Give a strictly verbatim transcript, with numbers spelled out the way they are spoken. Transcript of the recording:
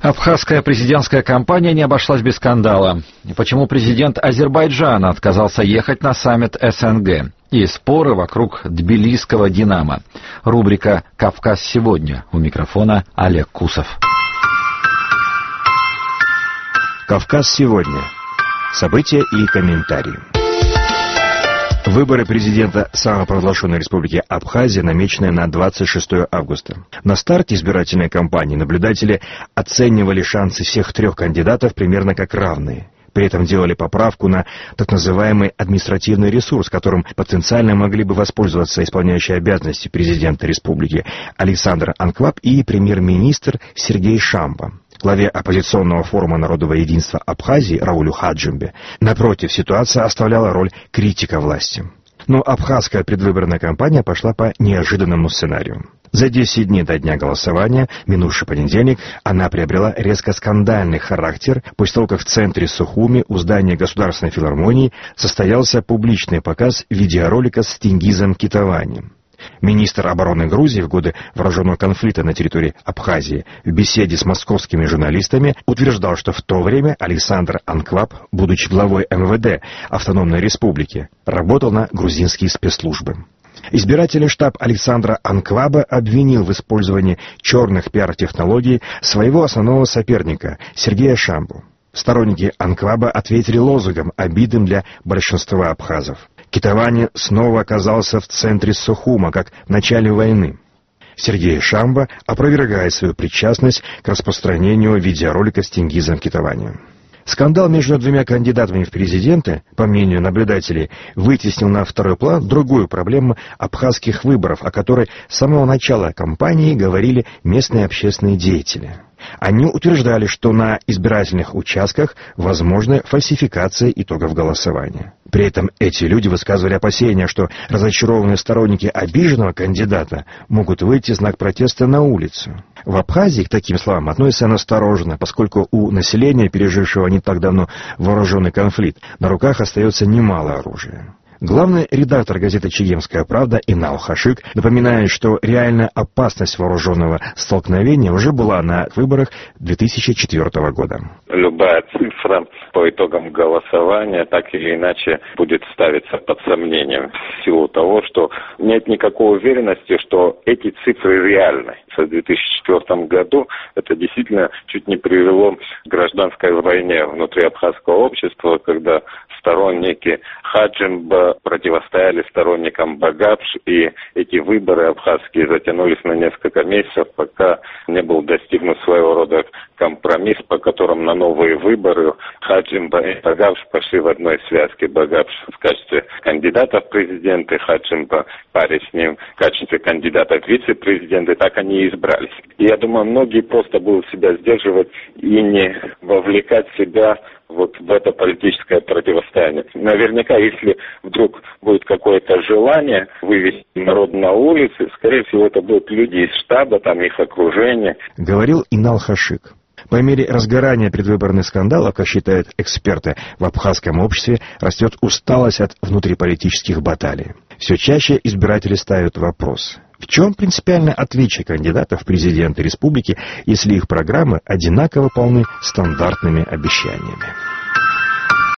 Абхазская президентская кампания не обошлась без скандала. Почему президент Азербайджана отказался ехать на саммит СНГ? И споры вокруг тбилисского «Динамо». Рубрика «Кавказ сегодня». У микрофона Олег Кусов. «Кавказ сегодня». События и комментарии. Выборы президента самопровозглашенной республики Абхазия намечены на двадцать шестое августа. На старте избирательной кампании наблюдатели оценивали шансы всех трех кандидатов примерно как равные. При этом делали поправку на так называемый административный ресурс, которым потенциально могли бы воспользоваться исполняющие обязанности президента республики Александр Анкваб и премьер-министр Сергей Шамба. Главе оппозиционного форума народного единства Абхазии Раулю Хаджимбе, напротив, ситуация оставляла роль критика власти. Но абхазская предвыборная кампания пошла по неожиданному сценарию. За десять дней до дня голосования, минувший понедельник, она приобрела резко скандальный характер после того, как в центре Сухуми у здания Государственной филармонии состоялся публичный показ видеоролика с Тенгизом Китавани. Министр обороны Грузии в годы вооруженного конфликта на территории Абхазии в беседе с московскими журналистами утверждал, что в то время Александр Анкваб, будучи главой эм вэ дэ автономной республики, работал на грузинские спецслужбы. Избирательный штаб Александра Анкваба обвинил в использовании черных пиар-технологий своего основного соперника Сергея Шамбу. Сторонники Анкваба ответили лозунгом, обидным для большинства абхазов. Китавани снова оказался в центре Сухума, как в начале войны. Сергей Шамба опровергает свою причастность к распространению видеоролика с Тенгизом Китавани. Скандал между двумя кандидатами в президенты, по мнению наблюдателей, вытеснил на второй план другую проблему абхазских выборов, о которой с самого начала кампании говорили местные общественные деятели. Они утверждали, что на избирательных участках возможны фальсификации итогов голосования. При этом эти люди высказывали опасения, что разочарованные сторонники обиженного кандидата могут выйти в знак протеста на улицу. В Абхазии к таким словам относятся настороженно, поскольку у населения, пережившего не так давно вооруженный конфликт, на руках остается немало оружия. Главный редактор газеты «Чегемская правда» Инал Хашик напоминает, что реальная опасность вооруженного столкновения уже была на выборах две тысячи четвёртого года. Любая цифра по итогам голосования так или иначе будет ставиться под сомнение в силу того, что нет никакой уверенности, что эти цифры реальны. В две тысячи четвёртом году это действительно чуть не привело к гражданской войне внутри абхазского общества, когда сторонники Хаджимба противостояли сторонникам Багапш, и эти выборы абхазские затянулись на несколько месяцев, пока не был достигнут своего рода компромисс, по которому на новые выборы Хаджимба и Багапш пошли в одной связке. Багапш в качестве кандидата в президенты, Хаджимба паре с ним в качестве кандидата в вице-президенты, так они и избрались. И я думаю, многие просто будут себя сдерживать и не вовлекать себя вот в это политическое противостояние. Наверняка, если вдруг будет какое-то желание вывести народ на улицы, скорее всего, это будут люди из штаба, там их окружение. Говорил Инал Хашик. По мере разгорания предвыборных скандалов, как считают эксперты, в абхазском обществе растет усталость от внутриполитических баталий. Все чаще избиратели ставят вопрос: в чем принципиальное отличие кандидатов в президенты республики, если их программы одинаково полны стандартными обещаниями?